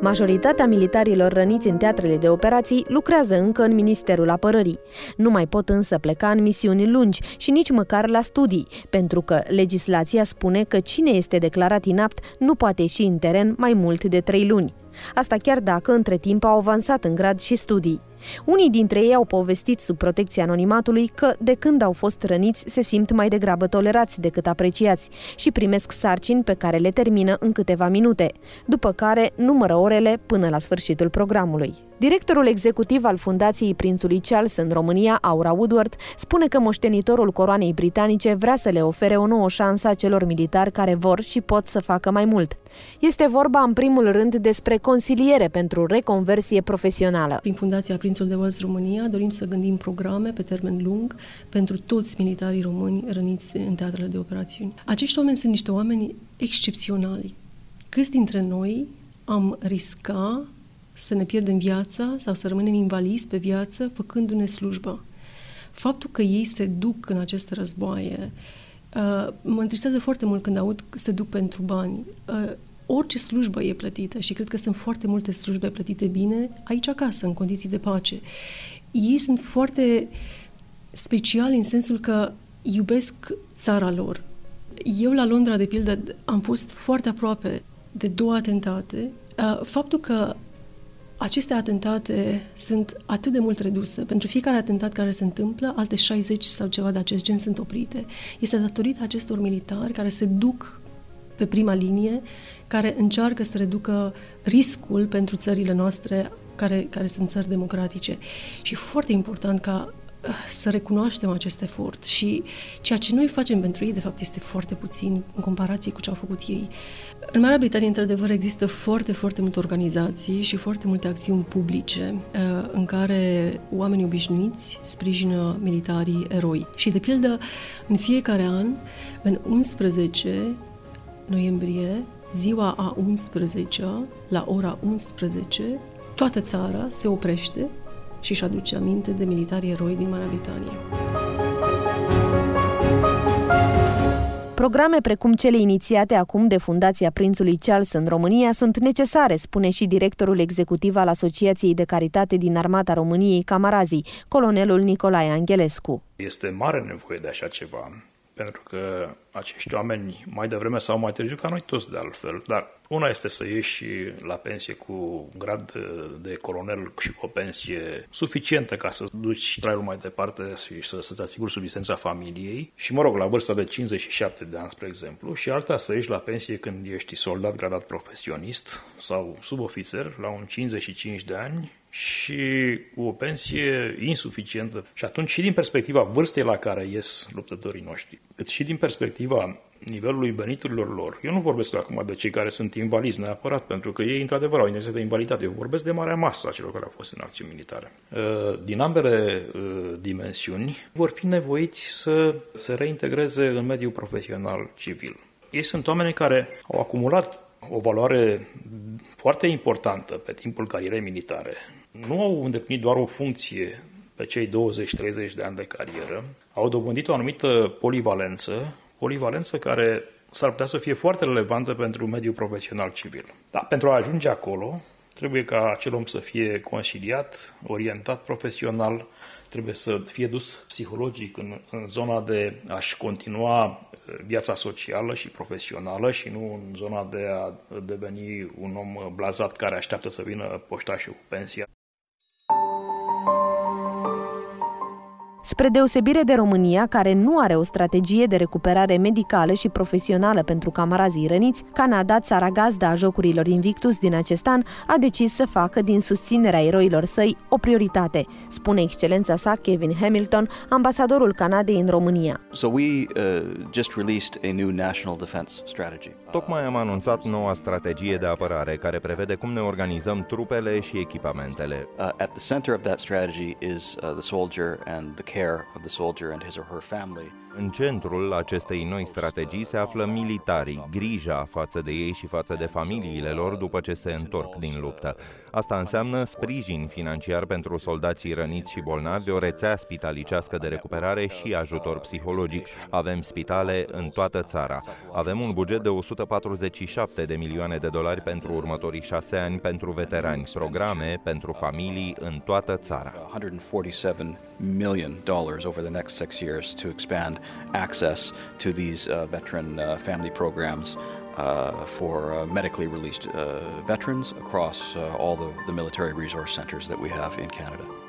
Majoritatea militarilor răniți în teatrele de operații lucrează încă în Ministerul Apărării. Nu mai pot însă pleca în misiuni lungi și nici măcar la studii, pentru că legislația spune că cine este declarat inapt nu poate ieși în teren mai mult de 3 luni. Asta chiar dacă între timp au avansat în grad și studii. Unii dintre ei au povestit sub protecția anonimatului că de când au fost răniți se simt mai degrabă tolerați decât apreciați și primesc sarcini pe care le termină în câteva minute, după care numără orele până la sfârșitul programului. Directorul executiv al Fundației Prințului Charles în România, Aura Woodward, spune că moștenitorul coroanei britanice vrea să le ofere o nouă șansă acelor militari care vor și pot să facă mai mult. Este vorba în primul rând despre consiliere pentru reconversie profesională. Prin Fundația Prințul de Wales România dorim să gândim programe pe termen lung pentru toți militarii români răniți în teatrele de operațiuni. Acești oameni sunt niște oameni excepționali. Câți dintre noi am risca să ne pierdem viața sau să rămânem invalizi pe viață făcându-ne slujba? Faptul că ei se duc în aceste războaie mă întristează foarte mult când aud că se duc pentru bani. Orice slujbă e plătită și cred că sunt foarte multe slujbe plătite bine aici acasă, în condiții de pace. Ei sunt foarte speciali în sensul că iubesc țara lor. Eu la Londra, de pildă, am fost foarte aproape de 2 atentate. Faptul că aceste atentate sunt atât de mult reduse, pentru fiecare atentat care se întâmplă, alte 60 sau ceva de acest gen sunt oprite, este datorită acestor militari care se duc pe prima linie, care încearcă să reducă riscul pentru țările noastre, care sunt țări democratice. Și e foarte important ca să recunoaștem acest efort și ceea ce noi facem pentru ei, de fapt, este foarte puțin în comparație cu ce au făcut ei. În Marea Britanie, într-adevăr, există foarte, foarte multe organizații și foarte multe acțiuni publice în care oamenii obișnuiți sprijină militarii eroi. Și, de pildă, în fiecare an, în 11 noiembrie, ziua a 11-a, la ora 11, toată țara se oprește și își aduce aminte de militarii eroi din Marea Britanie. Programe precum cele inițiate acum de Fundația Prințului Charles în România sunt necesare, spune și directorul executiv al Asociației de Caritate din Armata României, Camarazii, colonelul Nicolae Angelescu. Este mare nevoie de așa ceva, pentru că acești oameni, mai devreme sau mai târziu, ca noi toți de altfel, dar una este să ieși la pensie cu grad de colonel și cu o pensie suficientă ca să duci traiul mai departe și să-ți asiguri subsistența familiei și, mă rog, la vârsta de 57 de ani, spre exemplu, și alta să ieși la pensie când ești soldat gradat profesionist sau subofițer la un 55 de ani și cu o pensie insuficientă. Și atunci și din perspectiva vârstei la care ies luptătorii noștri, cât și din perspectiva nivelului veniturilor lor. Eu nu vorbesc acum de cei care sunt invalizi neapărat, pentru că ei într-adevăr au indemnitate de invaliditate. Eu vorbesc de marea masă a celor care au fost în acțiuni militare. Din ambele dimensiuni vor fi nevoiți să se reintegreze în mediul profesional civil. Ei sunt oameni care au acumulat o valoare foarte importantă pe timpul carierei militare. Nu au îndeplinit doar o funcție pe cei 20-30 de ani de carieră, au dobândit o anumită polivalență care s-ar putea să fie foarte relevantă pentru mediul profesional civil. Dar pentru a ajunge acolo, trebuie ca acel om să fie consiliat, orientat profesional, trebuie să fie dus psihologic în zona de a-și continua viața socială și profesională și nu în zona de a deveni un om blazat care așteaptă să vină poștașul cu pensia. Spre deosebire de România, care nu are o strategie de recuperare medicală și profesională pentru camarazii răniți, Canada, țara gazdă a Jocurilor Invictus din acest an, a decis să facă din susținerea eroilor săi o prioritate, spune excelența sa Kevin Hamilton, ambasadorul Canadei în România. So we just released a new national defense strategy. Tocmai am anunțat noua strategie de apărare care prevede cum ne organizăm trupele și echipamentele. At the center of that strategy is the soldier and the care care of the soldier and his or her family. În centrul acestei noi strategii se află militarii, grija față de ei și față de familiile lor după ce se întorc din luptă. Asta înseamnă sprijin financiar pentru soldații răniți și bolnavi, o rețea spitalicească de recuperare și ajutor psihologic. Avem spitale în toată țara. Avem un buget de 147 de milioane de dolari pentru următorii 6 ani pentru veterani, programe pentru familii în toată țara. $147 million over the next 6 years to expand access to these veteran family programs for medically released veterans across all the military resource centers that we have in Canada.